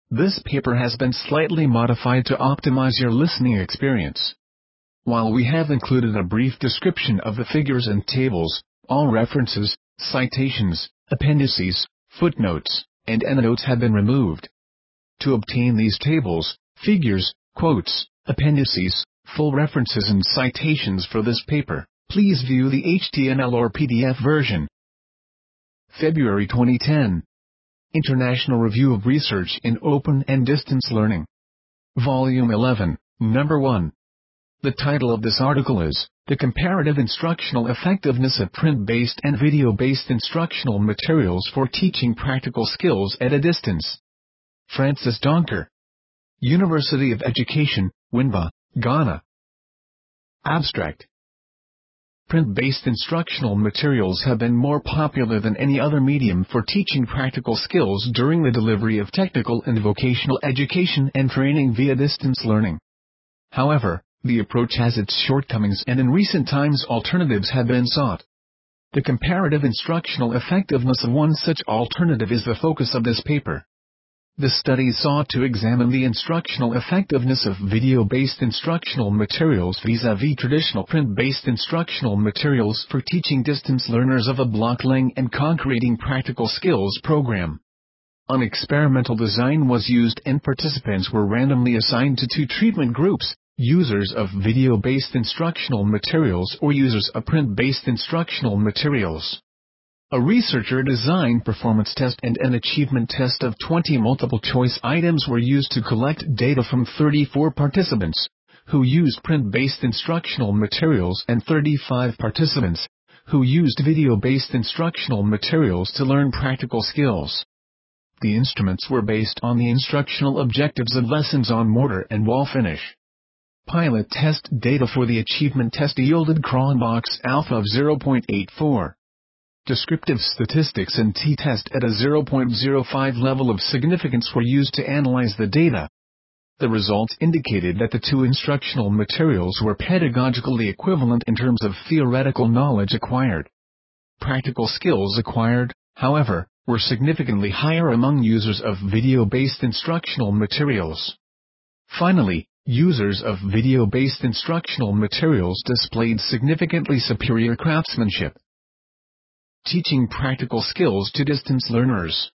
This paper has been slightly modified to optimize your listening experience. While we have included a brief description of the figures and tables, all references, citations, appendices, footnotes, and endnotes have been removed. To obtain these tables, figures, quotes, appendices, full references and citations for this paper, please view the HTML or PDF version. February 2010. International Review of Research in Open and Distance Learning. Volume 11, Number 1. The title of this article is, The Comparative Instructional Effectiveness of Print-Based and Video-Based Instructional Materials for Teaching Practical Skills at a Distance. Francis Donker. University of Education, Windba, Ghana. Abstract. Print-based instructional materials have been more popular than any other medium for teaching practical skills during the delivery of technical and vocational education and training via distance learning. However, the approach has its shortcomings and in recent times alternatives have been sought. The comparative instructional effectiveness of one such alternative is the focus of this paper. The study sought to examine the instructional effectiveness of video-based instructional materials vis-à-vis traditional print-based instructional materials for teaching distance learners of a block learning and concreting practical skills program. An experimental design was used and participants were randomly assigned to two treatment groups, users of video-based instructional materials or users of print-based instructional materials. A researcher-designed performance test and an achievement test of 20 multiple-choice items were used to collect data from 34 participants, who used print-based instructional materials and 35 participants, who used video-based instructional materials to learn practical skills. The instruments were based on the instructional objectives of lessons on mortar and wall finish. Pilot test data for the achievement test yielded Cronbach's alpha of 0.84. Descriptive statistics and t-test at a 0.05 level of significance were used to analyze the data. The results indicated that the two instructional materials were pedagogically equivalent in terms of theoretical knowledge acquired. Practical skills acquired, however, were significantly higher among users of video-based instructional materials. Finally, users of video-based instructional materials displayed significantly superior craftsmanship. Teaching practical skills to distance learners.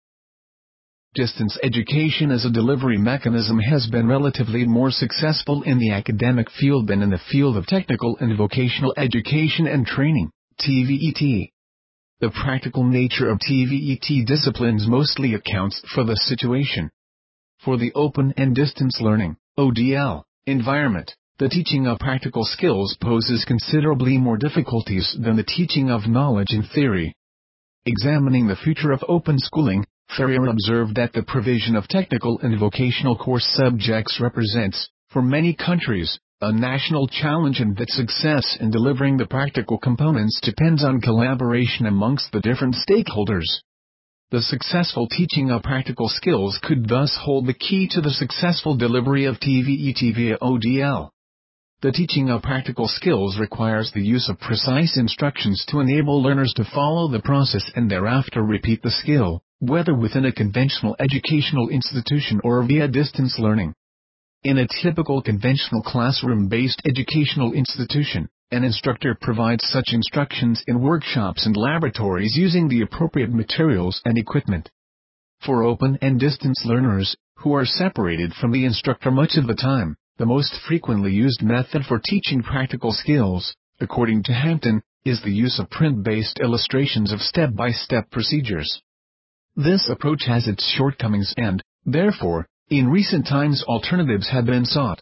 Distance education as a delivery mechanism has been relatively more successful in the academic field than in the field of technical and vocational education and training, TVET. The practical nature of TVET disciplines mostly accounts for the situation. For the open and distance learning, ODL, environment, the teaching of practical skills poses considerably more difficulties than the teaching of knowledge in theory. Examining the future of open schooling, Ferrier observed that the provision of technical and vocational course subjects represents, for many countries, a national challenge and that success in delivering the practical components depends on collaboration amongst the different stakeholders. The successful teaching of practical skills could thus hold the key to the successful delivery of TVET via ODL. The teaching of practical skills requires the use of precise instructions to enable learners to follow the process and thereafter repeat the skill, whether within a conventional educational institution or via distance learning. In a typical conventional classroom-based educational institution, an instructor provides such instructions in workshops and laboratories using the appropriate materials and equipment. For open and distance learners, who are separated from the instructor much of the time, the most frequently used method for teaching practical skills, according to Hampton, is the use of print-based illustrations of step-by-step procedures. This approach has its shortcomings and, therefore, in recent times alternatives have been sought.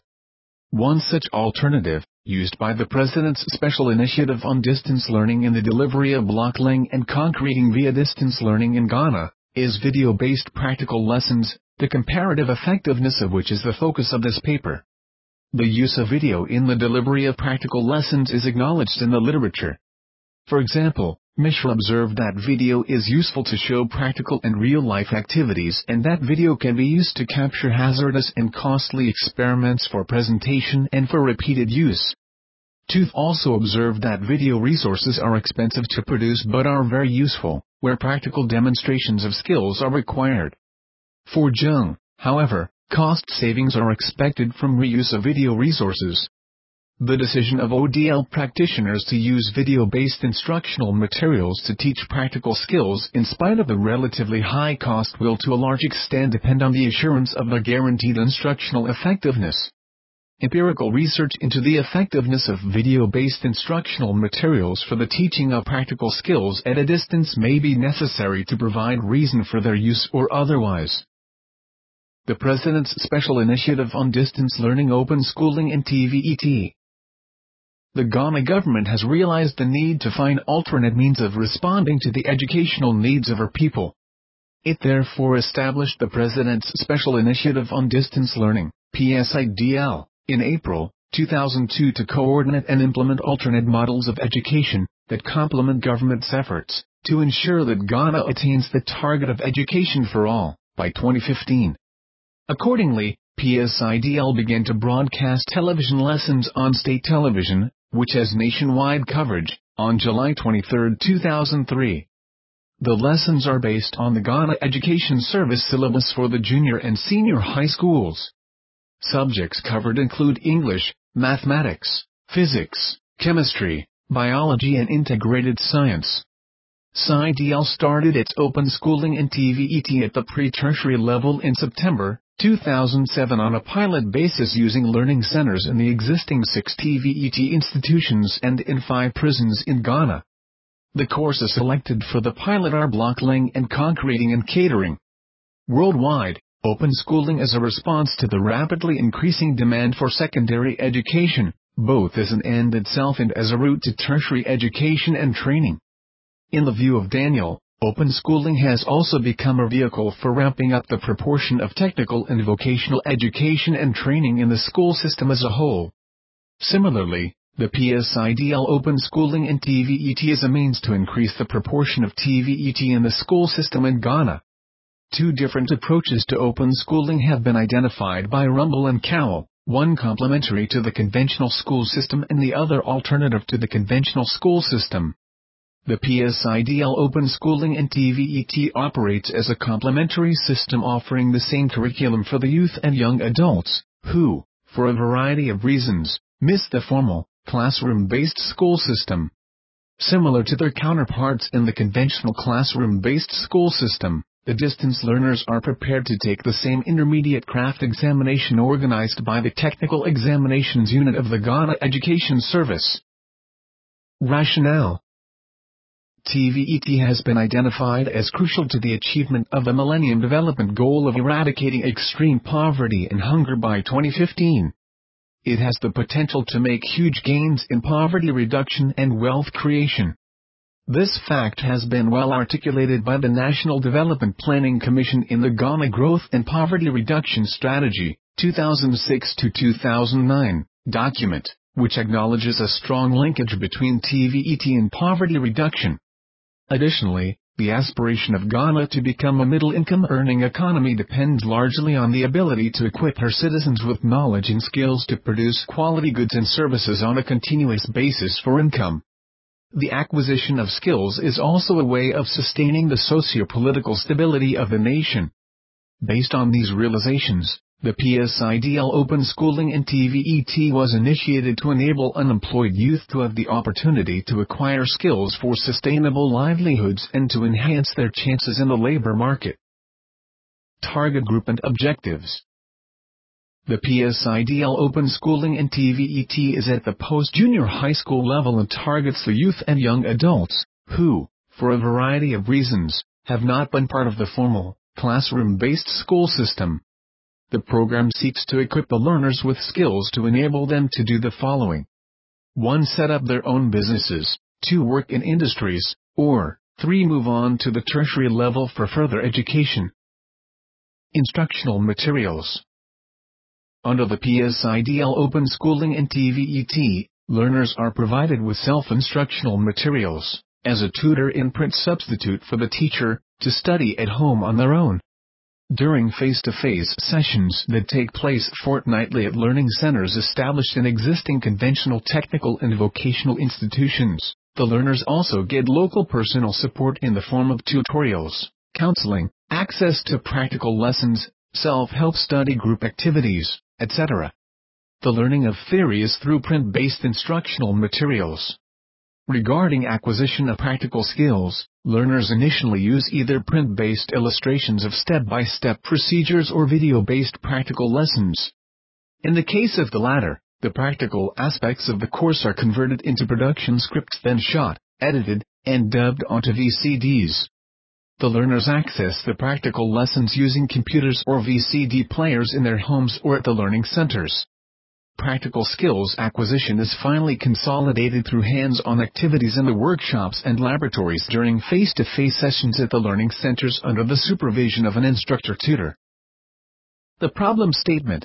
One such alternative, used by the President's Special Initiative on Distance Learning in the delivery of block learning and concreting via distance learning in Ghana, is video-based practical lessons, the comparative effectiveness of which is the focus of this paper. The use of video in the delivery of practical lessons is acknowledged in the literature. For example, Mishra observed that video is useful to show practical and real-life activities and that video can be used to capture hazardous and costly experiments for presentation and for repeated use. Tooth also observed that video resources are expensive to produce but are very useful, where practical demonstrations of skills are required. For Jung, However, cost savings are expected from reuse of video resources. The decision of ODL practitioners to use video-based instructional materials to teach practical skills in spite of the relatively high cost will to a large extent depend on the assurance of their guaranteed instructional effectiveness. Empirical research into the effectiveness of video-based instructional materials for the teaching of practical skills at a distance may be necessary to provide reason for their use or otherwise. The President's Special Initiative on Distance Learning, Open Schooling and TVET. The Ghana government has realized the need to find alternate means of responding to the educational needs of her people. It therefore established the President's Special Initiative on Distance Learning, PSIDL, in April 2002 to coordinate and implement alternate models of education that complement government's efforts to ensure that Ghana attains the target of education for all by 2015. Accordingly, PSIDL began to broadcast television lessons on state television, which has nationwide coverage, on July 23, 2003. The lessons are based on the Ghana Education Service syllabus for the junior and senior high schools. Subjects covered include English, mathematics, physics, chemistry, biology and integrated science. PSIDL started its open schooling and TVET at the pre-tertiary level in September 2007 on a pilot basis using learning centers in the existing 6 TVET institutions and in 5 prisons in Ghana. The courses selected for the pilot are blockling and concreting and catering. Worldwide, open schooling is a response to the rapidly increasing demand for secondary education, both as an end itself and as a route to tertiary education and training. In the view of Daniel, open schooling has also become a vehicle for ramping up the proportion of technical and vocational education and training in the school system as a whole. Similarly, the PSIDL open schooling and TVET is a means to increase the proportion of TVET in the school system in Ghana. 2 different approaches to open schooling have been identified by Rumble and Cowell, one complementary to the conventional school system and the other alternative to the conventional school system. The PSIDL open schooling and TVET operates as a complementary system offering the same curriculum for the youth and young adults, who, for a variety of reasons, miss the formal, classroom-based school system. Similar to their counterparts in the conventional classroom-based school system, the distance learners are prepared to take the same intermediate craft examination organized by the Technical Examinations Unit of the Ghana Education Service. Rationale. TVET has been identified as crucial to the achievement of the Millennium Development Goal of eradicating extreme poverty and hunger by 2015. It has the potential to make huge gains in poverty reduction and wealth creation. This fact has been well articulated by the National Development Planning Commission in the Ghana Growth and Poverty Reduction Strategy, 2006-2009, document, which acknowledges a strong linkage between TVET and poverty reduction. Additionally, the aspiration of Ghana to become a middle-income earning economy depends largely on the ability to equip her citizens with knowledge and skills to produce quality goods and services on a continuous basis for income. The acquisition of skills is also a way of sustaining the socio-political stability of the nation. Based on these realizations, the PSIDL open schooling and TVET was initiated to enable unemployed youth to have the opportunity to acquire skills for sustainable livelihoods and to enhance their chances in the labor market. Target group and objectives. The PSIDL open schooling and TVET is at the post-junior high school level and targets the youth and young adults, who, for a variety of reasons, have not been part of the formal, classroom-based school system. The program seeks to equip the learners with skills to enable them to do the following. 1. Set up their own businesses, 2. Work in industries, or 3. Move on to the tertiary level for further education. Instructional materials. Under the PSIDL open schooling and TVET, learners are provided with self-instructional materials, as a tutor in print substitute for the teacher, to study at home on their own. During face-to-face sessions that take place fortnightly at learning centers established in existing conventional technical and vocational institutions, the learners also get local personal support in the form of tutorials, counseling, access to practical lessons, self-help study group activities, etc. The learning of theory is through print-based instructional materials. Regarding acquisition of practical skills, learners initially use either print-based illustrations of step-by-step procedures or video-based practical lessons. In the case of the latter, the practical aspects of the course are converted into production scripts, then shot, edited, and dubbed onto VCDs. The learners access the practical lessons using computers or VCD players in their homes or at the learning centers. Practical skills acquisition is finally consolidated through hands-on activities in the workshops and laboratories during face-to-face sessions at the learning centers under the supervision of an instructor-tutor. The problem statement.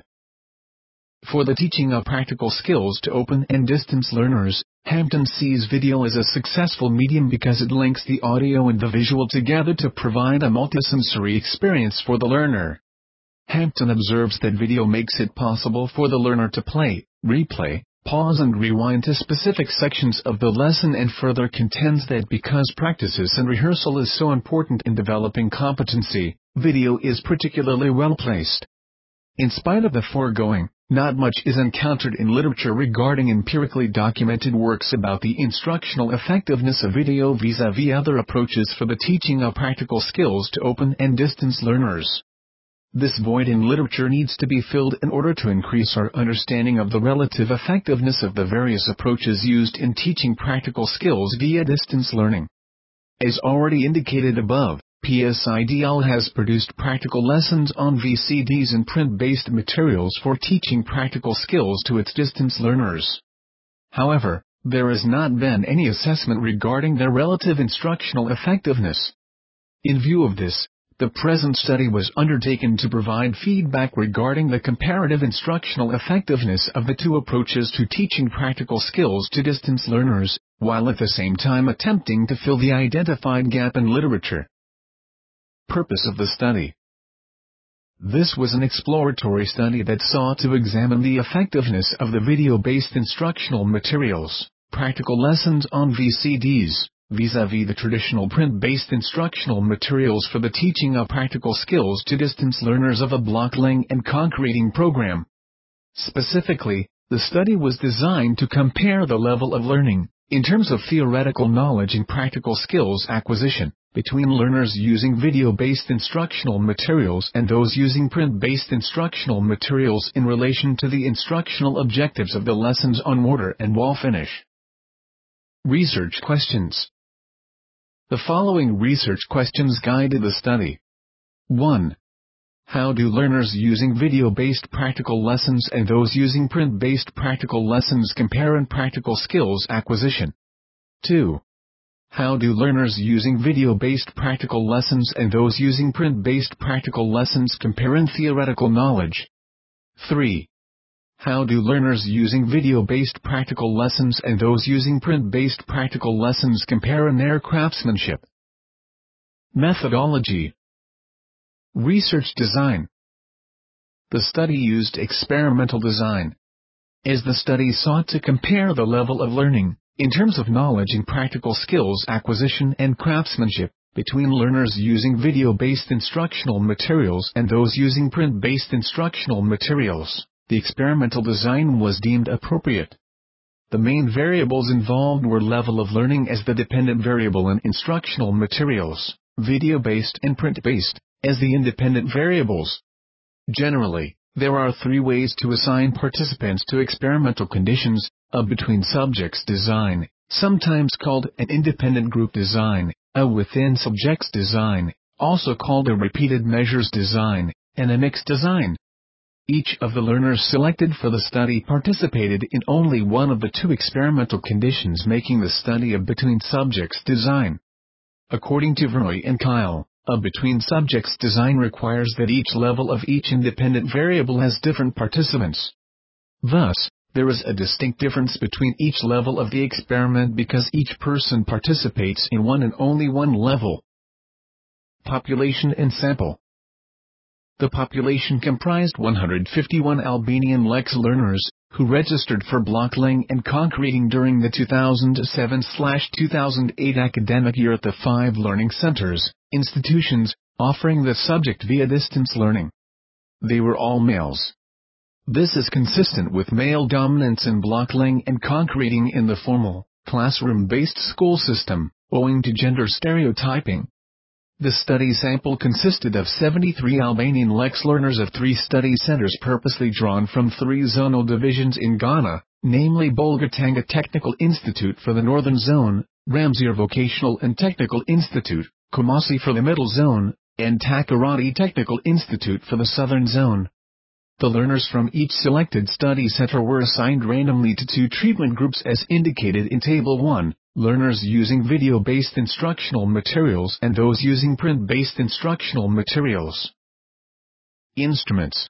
For the teaching of practical skills to open and distance learners, Hampton sees video as a successful medium because it links the audio and the visual together to provide a multisensory experience for the learner. Hampton observes that video makes it possible for the learner to play, replay, pause and rewind to specific sections of the lesson, and further contends that because practices and rehearsal is so important in developing competency, video is particularly well placed. In spite of the foregoing, not much is encountered in literature regarding empirically documented works about the instructional effectiveness of video vis-à-vis other approaches for the teaching of practical skills to open and distance learners. This void in literature needs to be filled in order to increase our understanding of the relative effectiveness of the various approaches used in teaching practical skills via distance learning. As already indicated above, PSIDL has produced practical lessons on VCDs and print-based materials for teaching practical skills to its distance learners. However, there has not been any assessment regarding their relative instructional effectiveness. In view of this, the present study was undertaken to provide feedback regarding the comparative instructional effectiveness of the two approaches to teaching practical skills to distance learners, while at the same time attempting to fill the identified gap in literature. Purpose of the study. This was an exploratory study that sought to examine the effectiveness of the video-based instructional materials, practical lessons on VCDs, vis-à-vis the traditional print-based instructional materials for the teaching of practical skills to distance learners of a block learning and concreting program. Specifically, the study was designed to compare the level of learning, in terms of theoretical knowledge and practical skills acquisition, between learners using video-based instructional materials and those using print-based instructional materials in relation to the instructional objectives of the lessons on mortar and wall finish. Research questions. The following research questions guided the study. 1. How do learners using video-based practical lessons and those using print-based practical lessons compare in practical skills acquisition? 2. How do learners using video-based practical lessons and those using print-based practical lessons compare in theoretical knowledge? 3. How do learners using video-based practical lessons and those using print-based practical lessons compare in their craftsmanship? Methodology. Research design. The study used experimental design. As the study sought to compare the level of learning, in terms of knowledge and practical skills acquisition and craftsmanship, between learners using video-based instructional materials and those using print-based instructional materials, the experimental design was deemed appropriate. The main variables involved were level of learning as the dependent variable in instructional materials, video-based and print-based, as the independent variables. Generally, there are three ways to assign participants to experimental conditions: a between subjects design, sometimes called an independent group design, a within subjects design, also called a repeated measures design, and a mixed design. Each of the learners selected for the study participated in only one of the two experimental conditions, making the study a between subjects design. According to Vroy and Kyle, a between subjects design requires that each level of each independent variable has different participants. Thus, there is a distinct difference between each level of the experiment because each person participates in one and only one level. Population and sample. The population comprised 151 Albanian Lex learners, who registered for block learning and concreting during the 2007/2008 academic year at the 5 learning centers, institutions, offering the subject via distance learning. They were all males. This is consistent with male dominance in block-laying and concreting in the formal, classroom-based school system, owing to gender stereotyping. The study sample consisted of 73 Albanian Lex learners of 3 study centers purposely drawn from 3 zonal divisions in Ghana, namely Bolgatanga Technical Institute for the Northern Zone, Ramsir Vocational and Technical Institute, Kumasi for the Middle Zone, and Takoradi Technical Institute for the Southern Zone. The learners from each selected study center were assigned randomly to 2 treatment groups as indicated in Table 1. Learners using video-based instructional materials and those using print-based instructional materials. Instruments.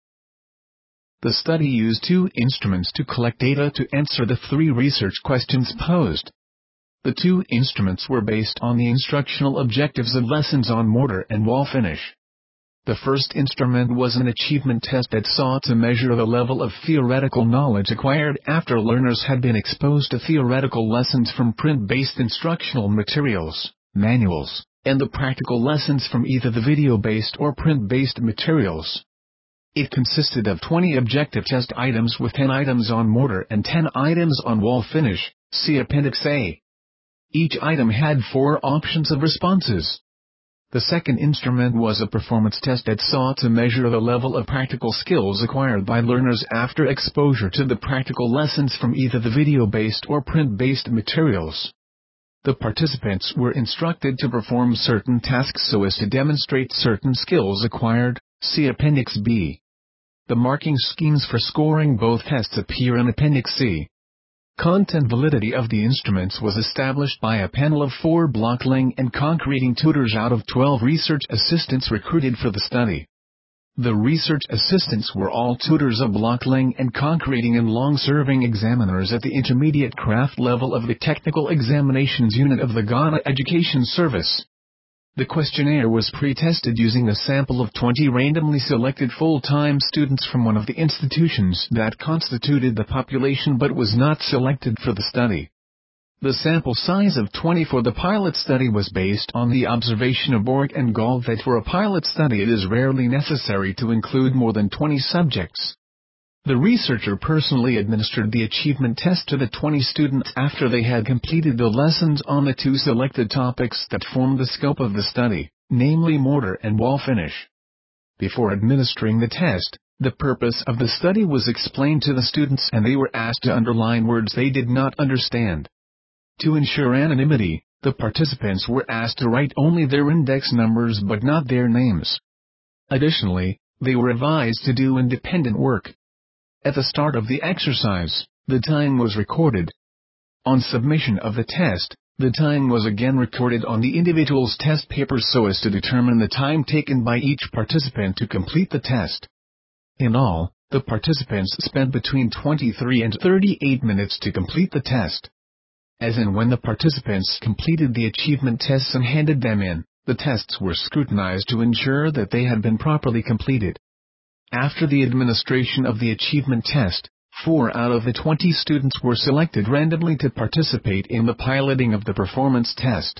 The study used 2 instruments to collect data to answer the 3 research questions posed. The 2 instruments were based on the instructional objectives of lessons on mortar and wall finish. The first instrument was an achievement test that sought to measure the level of theoretical knowledge acquired after learners had been exposed to theoretical lessons from print-based instructional materials, manuals, and the practical lessons from either the video-based or print-based materials. It consisted of 20 objective test items with 10 items on mortar and 10 items on wall finish, see Appendix A. Each item had 4 options of responses. The second instrument was a performance test that sought to measure the level of practical skills acquired by learners after exposure to the practical lessons from either the video-based or print-based materials. The participants were instructed to perform certain tasks so as to demonstrate certain skills acquired, see Appendix B. The marking schemes for scoring both tests appear in Appendix C. Content validity of the instruments was established by a panel of 4 block-laying and concreting tutors out of 12 research assistants recruited for the study. The research assistants were all tutors of block-laying and concreting and long-serving examiners at the intermediate craft level of the Technical Examinations Unit of the Ghana Education Service. The questionnaire was pre-tested using a sample of 20 randomly selected full-time students from one of the institutions that constituted the population but was not selected for the study. The sample size of 20 for the pilot study was based on the observation of Borg and Gall that for a pilot study it is rarely necessary to include more than 20 subjects. The researcher personally administered the achievement test to the 20 students after they had completed the lessons on the 2 selected topics that formed the scope of the study, namely mortar and wall finish. Before administering the test, the purpose of the study was explained to the students and they were asked to underline words they did not understand. To ensure anonymity, the participants were asked to write only their index numbers but not their names. Additionally, they were advised to do independent work. At the start of the exercise, the time was recorded. On submission of the test, the time was again recorded on the individual's test papers so as to determine the time taken by each participant to complete the test. In all, the participants spent between 23 and 38 minutes to complete the test. As in when the participants completed the achievement tests and handed them in, the tests were scrutinized to ensure that they had been properly completed. After the administration of the achievement test, 4 out of the 20 students were selected randomly to participate in the piloting of the performance test.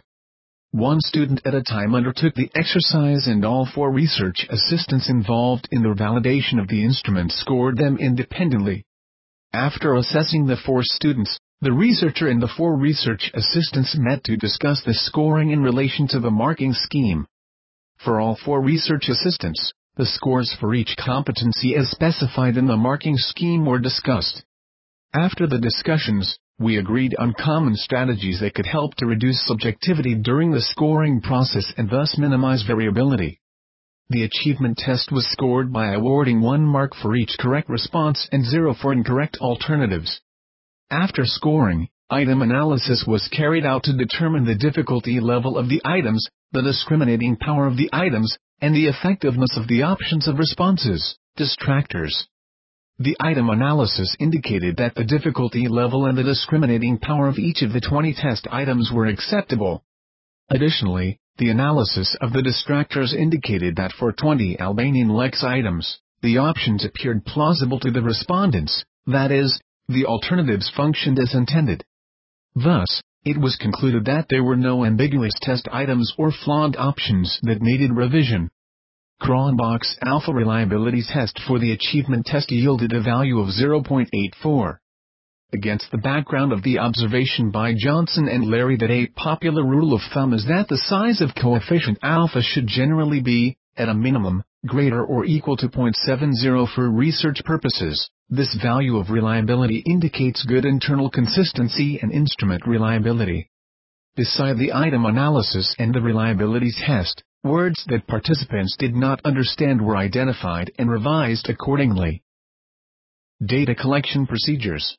1 student at a time undertook the exercise and all 4 research assistants involved in the validation of the instrument scored them independently. After assessing the 4 students, the researcher and the 4 research assistants met to discuss the scoring in relation to the marking scheme. For all 4 research assistants, the scores for each competency as specified in the marking scheme were discussed. After the discussions, we agreed on common strategies that could help to reduce subjectivity during the scoring process and thus minimize variability. The achievement test was scored by awarding 1 mark for each correct response and 0 for incorrect alternatives. After scoring, item analysis was carried out to determine the difficulty level of the items, the discriminating power of the items, and the effectiveness of the options of responses, distractors. The item analysis indicated that the difficulty level and the discriminating power of each of the 20 test items were acceptable. Additionally, the analysis of the distractors indicated that for 20 Albanian Lex items, the options appeared plausible to the respondents, that is, the alternatives functioned as intended. Thus, it was concluded that there were no ambiguous test items or flawed options that needed revision. Cronbach's alpha reliability test for the achievement test yielded a value of 0.84. Against the background of the observation by Johnson and Larry that a popular rule of thumb is that the size of coefficient alpha should generally be, at a minimum, greater or equal to 0.70 for research purposes, this value of reliability indicates good internal consistency and instrument reliability. Beside the item analysis and the reliability test, words that participants did not understand were identified and revised accordingly. Data collection procedures.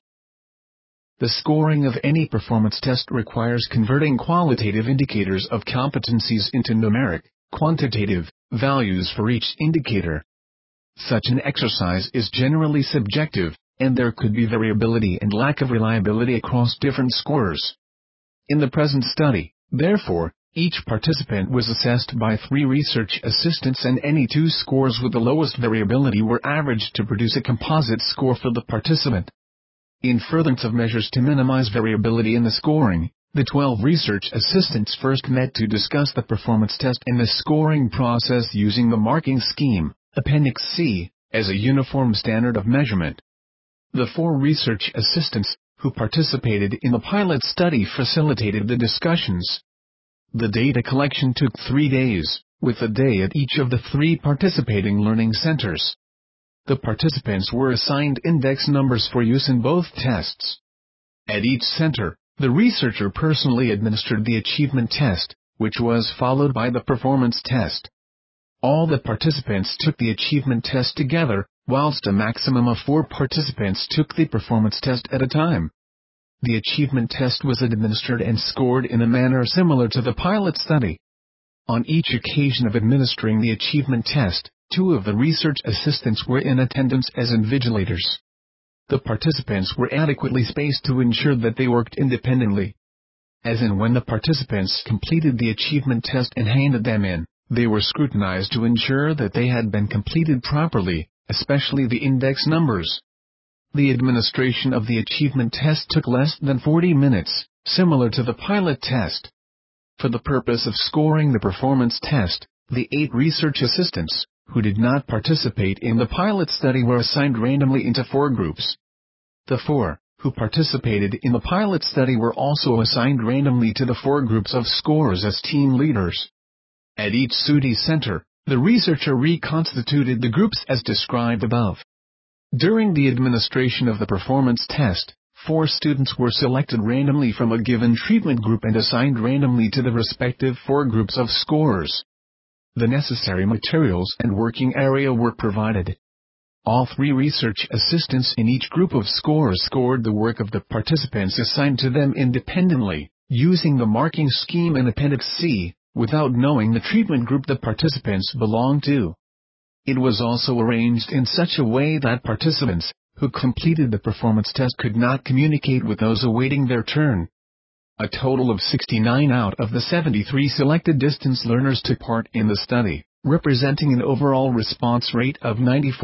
The scoring of any performance test requires converting qualitative indicators of competencies into numeric, quantitative, values for each indicator. Such an exercise is generally subjective, and there could be variability and lack of reliability across different scorers. In the present study, therefore, each participant was assessed by 3 research assistants and any 2 scores with the lowest variability were averaged to produce a composite score for the participant. In furtherance of measures to minimize variability in the scoring, the 12 research assistants first met to discuss the performance test and the scoring process using the marking scheme, Appendix C, as a uniform standard of measurement. The 4 research assistants, who participated in the pilot study, facilitated the discussions. The data collection took 3 days, with a day at each of the 3 participating learning centers. The participants were assigned index numbers for use in both tests. At each center, the researcher personally administered the achievement test, which was followed by the performance test. All the participants took the achievement test together, whilst a maximum of 4 participants took the performance test at a time. The achievement test was administered and scored in a manner similar to the pilot study. On each occasion of administering the achievement test, 2 of the research assistants were in attendance as invigilators. The participants were adequately spaced to ensure that they worked independently. As and when the participants completed the achievement test and handed them in, they were scrutinized to ensure that they had been completed properly, especially the index numbers. The administration of the achievement test took less than 40 minutes, similar to the pilot test. For the purpose of scoring the performance test, the 8 research assistants, who did not participate in the pilot study, were assigned randomly into 4 groups. The 4, who participated in the pilot study, were also assigned randomly to the 4 groups of scorers as team leaders. At each study center, the researcher reconstituted the groups as described above. During the administration of the performance test, 4 students were selected randomly from a given treatment group and assigned randomly to the respective 4 groups of scorers. The necessary materials and working area were provided. All 3 research assistants in each group of scorers scored the work of the participants assigned to them independently, using the marking scheme in Appendix C, without knowing the treatment group the participants belonged to. It was also arranged in such a way that participants, who completed the performance test, could not communicate with those awaiting their turn. A total of 69 out of the 73 selected distance learners took part in the study, representing an overall response rate of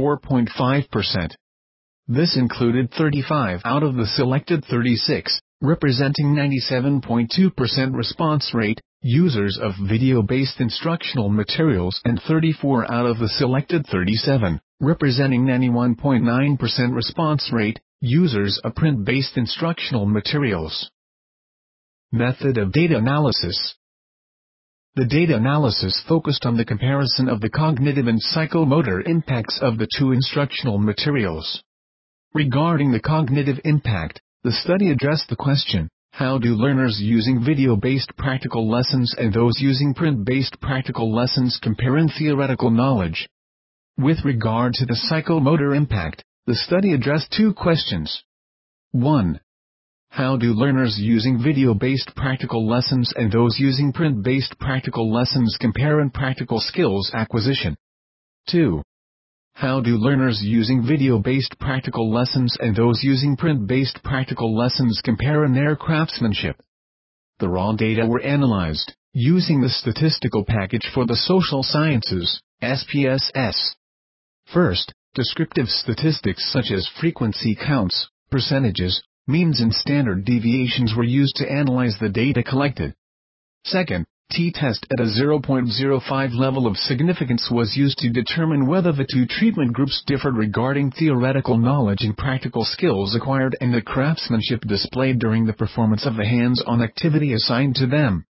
94.5%. This included 35 out of the selected 36, representing 97.2% response rate, users of video-based instructional materials, and 34 out of the selected 37, representing 91.9% response rate, users of print-based instructional materials. Method of data analysis. The data analysis focused on the comparison of the cognitive and psychomotor impacts of the 2 instructional materials. Regarding the cognitive impact, the study addressed the question, how do learners using video-based practical lessons and those using print-based practical lessons compare in theoretical knowledge? With regard to the psychomotor impact, the study addressed 2 questions. 1. How do learners using video-based practical lessons and those using print-based practical lessons compare in practical skills acquisition? 2. How do learners using video-based practical lessons and those using print-based practical lessons compare in their craftsmanship? The raw data were analyzed, using the statistical package for the social sciences, SPSS. First, descriptive statistics such as frequency counts, percentages, means and standard deviations were used to analyze the data collected. Second, T-test at a 0.05 level of significance was used to determine whether the two treatment groups differed regarding theoretical knowledge and practical skills acquired and the craftsmanship displayed during the performance of the hands-on activity assigned to them.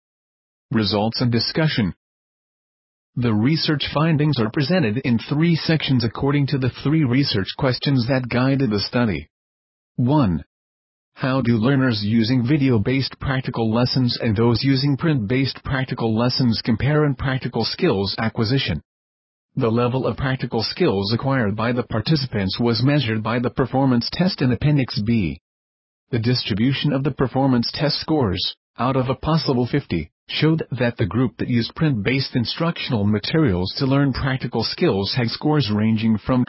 Results and discussion. The research findings are presented in 3 sections according to the 3 research questions that guided the study. 1. How do learners using video-based practical lessons and those using print-based practical lessons compare in practical skills acquisition? The level of practical skills acquired by the participants was measured by the performance test in Appendix B. The distribution of the performance test scores, out of a possible 50, showed that the group that used print-based instructional materials to learn practical skills had scores ranging from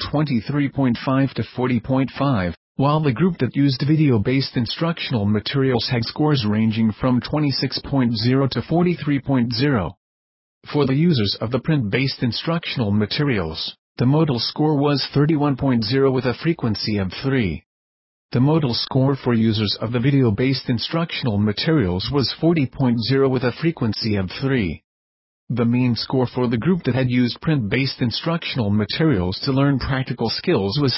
23.5 to 40.5. While the group that used video-based instructional materials had scores ranging from 26.0 to 43.0. For the users of the print-based instructional materials, the modal score was 31.0 with a frequency of 3. The modal score for users of the video-based instructional materials was 40.0 with a frequency of 3. The mean score for the group that had used print-based instructional materials to learn practical skills was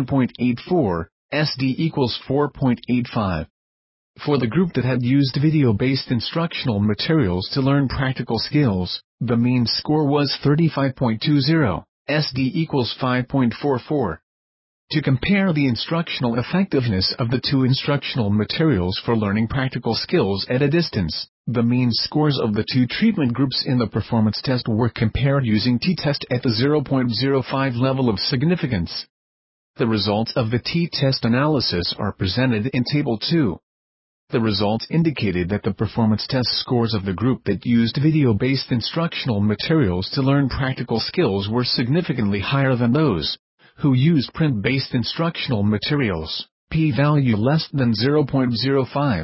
31.84. SD equals 4.85. For the group that had used video-based instructional materials to learn practical skills, the mean score was 35.20, SD equals 5.44. To compare the instructional effectiveness of the two instructional materials for learning practical skills at a distance, the mean scores of the two treatment groups in the performance test were compared using T-test at the 0.05 level of significance. The results of the T-test analysis are presented in Table 2. The results indicated that the performance test scores of the group that used video-based instructional materials to learn practical skills were significantly higher than those who used print-based instructional materials, p-value less than 0.05.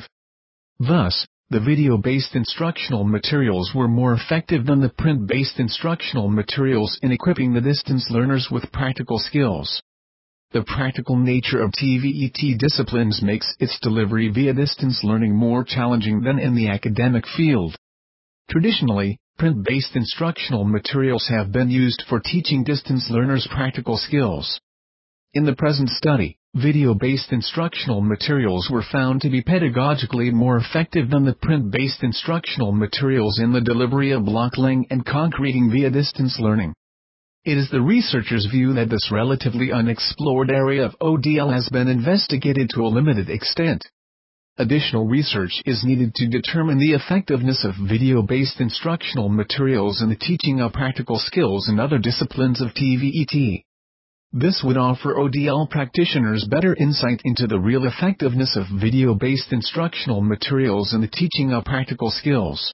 Thus, the video-based instructional materials were more effective than the print-based instructional materials in equipping the distance learners with practical skills. The practical nature of TVET disciplines makes its delivery via distance learning more challenging than in the academic field. Traditionally, print-based instructional materials have been used for teaching distance learners practical skills. In the present study, video-based instructional materials were found to be pedagogically more effective than the print-based instructional materials in the delivery of blocklearning and concreting via distance learning. It is the researchers' view that this relatively unexplored area of ODL has been investigated to a limited extent. Additional research is needed to determine the effectiveness of video-based instructional materials in the teaching of practical skills in other disciplines of TVET. This would offer ODL practitioners better insight into the real effectiveness of video-based instructional materials in the teaching of practical skills.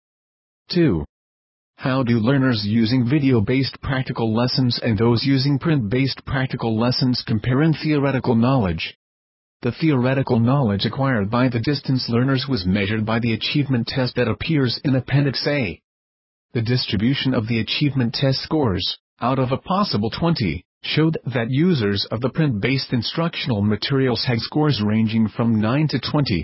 2. How do learners using video-based practical lessons and those using print-based practical lessons compare in theoretical knowledge? The theoretical knowledge acquired by the distance learners was measured by the achievement test that appears in Appendix A. The distribution of the achievement test scores, out of a possible 20, showed that users of the print-based instructional materials had scores ranging from 9 to 20.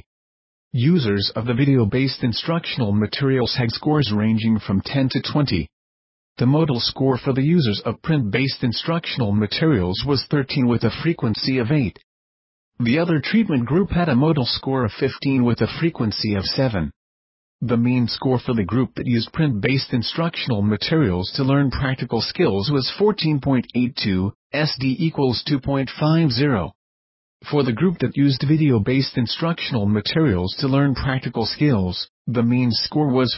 Users of the video-based instructional materials had scores ranging from 10 to 20. The modal score for the users of print-based instructional materials was 13 with a frequency of 8. The other treatment group had a modal score of 15 with a frequency of 7. The mean score for the group that used print-based instructional materials to learn practical skills was 14.82, SD equals 2.50. For the group that used video-based instructional materials to learn practical skills, the mean score was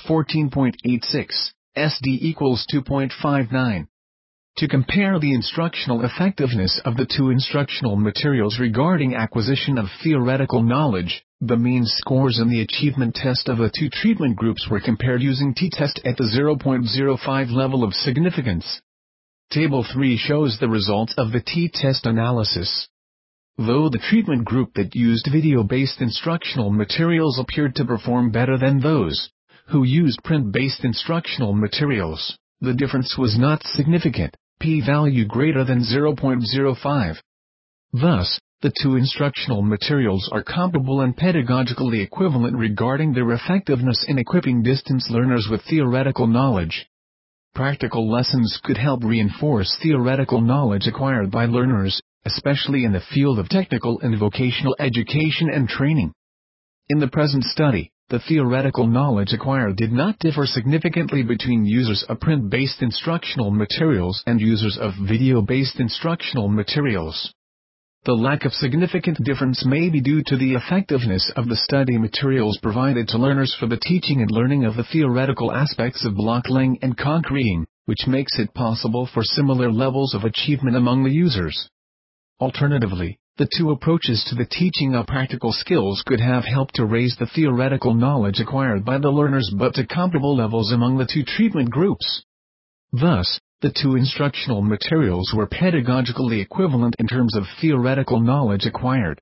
14.86, SD equals 2.59. To compare the instructional effectiveness of the two instructional materials regarding acquisition of theoretical knowledge, the mean scores in the achievement test of the two treatment groups were compared using T-test at the 0.05 level of significance. Table 3 shows the results of the T-test analysis. Though the treatment group that used video-based instructional materials appeared to perform better than those who used print-based instructional materials, the difference was not significant, p-value greater than 0.05. Thus, the two instructional materials are comparable and pedagogically equivalent regarding their effectiveness in equipping distance learners with theoretical knowledge. Practical lessons could help reinforce theoretical knowledge acquired by learners, especially in the field of technical and vocational education and training. In the present study, the theoretical knowledge acquired did not differ significantly between users of print-based instructional materials and users of video-based instructional materials. The lack of significant difference may be due to the effectiveness of the study materials provided to learners for the teaching and learning of the theoretical aspects of blocklaying and concreting, which makes it possible for similar levels of achievement among the users. Alternatively, the two approaches to the teaching of practical skills could have helped to raise the theoretical knowledge acquired by the learners but to comparable levels among the two treatment groups. Thus, the two instructional materials were pedagogically equivalent in terms of theoretical knowledge acquired.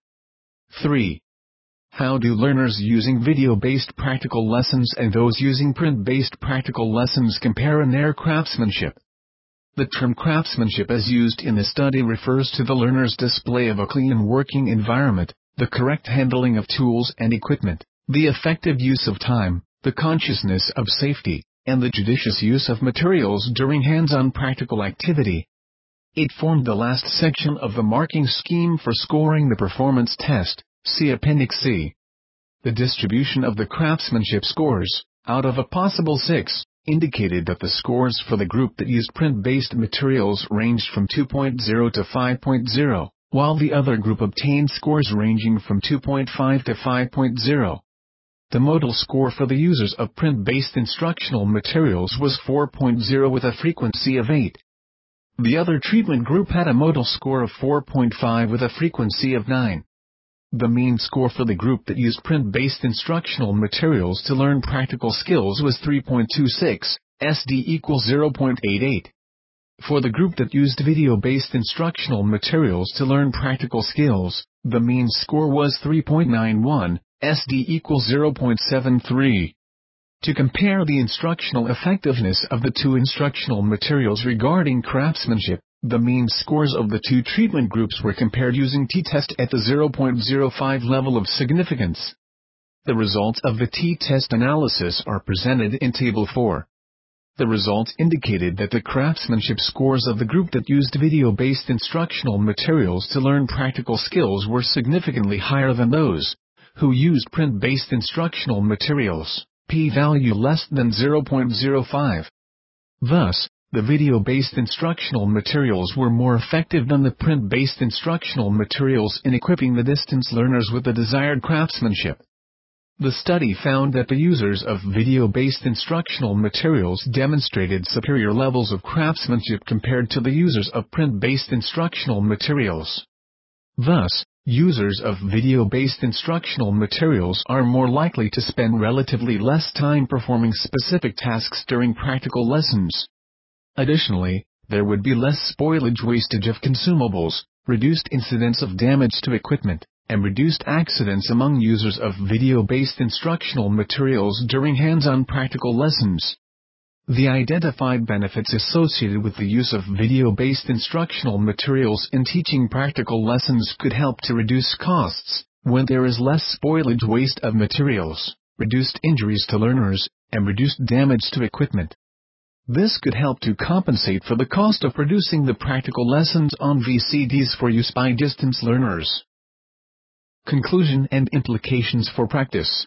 3. How do learners using video-based practical lessons and those using print-based practical lessons compare in their craftsmanship? The term craftsmanship as used in the study refers to the learner's display of a clean working environment, the correct handling of tools and equipment, the effective use of time, the consciousness of safety, and the judicious use of materials during hands-on practical activity. It formed the last section of the marking scheme for scoring the performance test, see Appendix C. The distribution of the craftsmanship scores, out of a possible 6, indicated that the scores for the group that used print-based materials ranged from 2.0 to 5.0, while the other group obtained scores ranging from 2.5 to 5.0. The modal score for the users of print-based instructional materials was 4.0 with a frequency of 8. The other treatment group had a modal score of 4.5 with a frequency of 9. The mean score for the group that used print-based instructional materials to learn practical skills was 3.26, SD equals 0.88. For the group that used video-based instructional materials to learn practical skills, the mean score was 3.91, SD equals 0.73. To compare the instructional effectiveness of the two instructional materials regarding craftsmanship, the mean scores of the two treatment groups were compared using t-test at the 0.05 level of significance. The results of the t-test analysis are presented in Table 4. The results indicated that the craftsmanship scores of the group that used video-based instructional materials to learn practical skills were significantly higher than those who used print-based instructional materials, p-value less than 0.05. Thus, the video-based instructional materials were more effective than the print-based instructional materials in equipping the distance learners with the desired craftsmanship. The study found that the users of video-based instructional materials demonstrated superior levels of craftsmanship compared to the users of print-based instructional materials. Thus, users of video-based instructional materials are more likely to spend relatively less time performing specific tasks during practical lessons. Additionally, there would be less spoilage wastage of consumables, reduced incidence of damage to equipment, and reduced accidents among users of video-based instructional materials during hands-on practical lessons. The identified benefits associated with the use of video-based instructional materials in teaching practical lessons could help to reduce costs, when there is less spoilage waste of materials, reduced injuries to learners, and reduced damage to equipment. This could help to compensate for the cost of producing the practical lessons on VCDs for use by distance learners. Conclusion and implications for practice.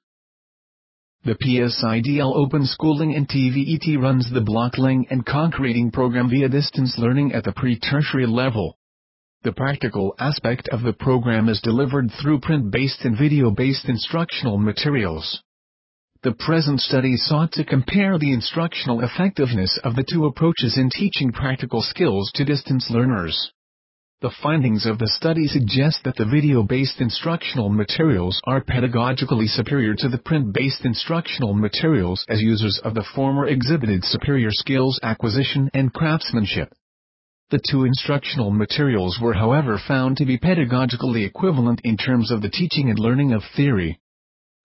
The PSIDL Open Schooling and TVET runs the blocklaying and concreting program via distance learning at the pre-tertiary level. The practical aspect of the program is delivered through print-based and video-based instructional materials. The present study sought to compare the instructional effectiveness of the two approaches in teaching practical skills to distance learners. The findings of the study suggest that the video-based instructional materials are pedagogically superior to the print-based instructional materials as users of the former exhibited superior skills acquisition and craftsmanship. The two instructional materials were however found to be pedagogically equivalent in terms of the teaching and learning of theory.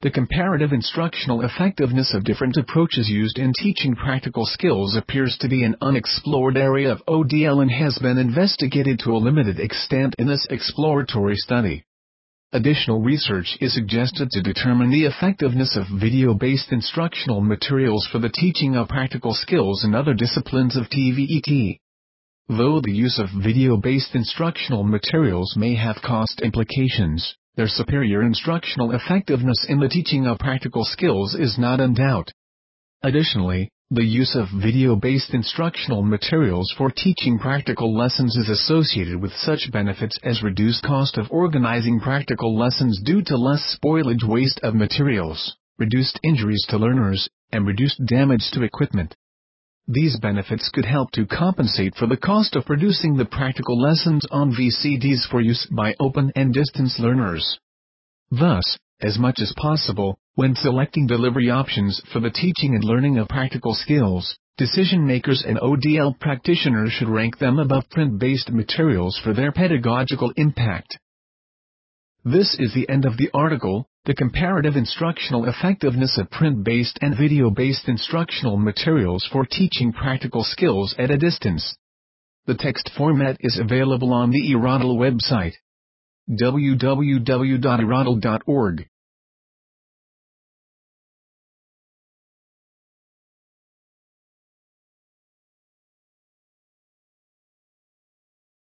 The comparative instructional effectiveness of different approaches used in teaching practical skills appears to be an unexplored area of ODL and has been investigated to a limited extent in this exploratory study. Additional research is suggested to determine the effectiveness of video-based instructional materials for the teaching of practical skills in other disciplines of TVET. Though the use of video-based instructional materials may have cost implications, their superior instructional effectiveness in the teaching of practical skills is not in doubt. Additionally, the use of video-based instructional materials for teaching practical lessons is associated with such benefits as reduced cost of organizing practical lessons due to less spoilage waste of materials, reduced injuries to learners, and reduced damage to equipment. These benefits could help to compensate for the cost of producing the practical lessons on VCDs for use by open and distance learners. Thus, as much as possible, when selecting delivery options for the teaching and learning of practical skills, decision-makers and ODL practitioners should rank them above print-based materials for their pedagogical impact. This is the end of the article, The Comparative Instructional Effectiveness of Print-Based and Video-Based Instructional Materials for Teaching Practical Skills at a Distance. The text format is available on the eRoddle website. www.eroddle.org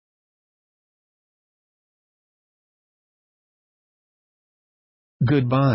Goodbye.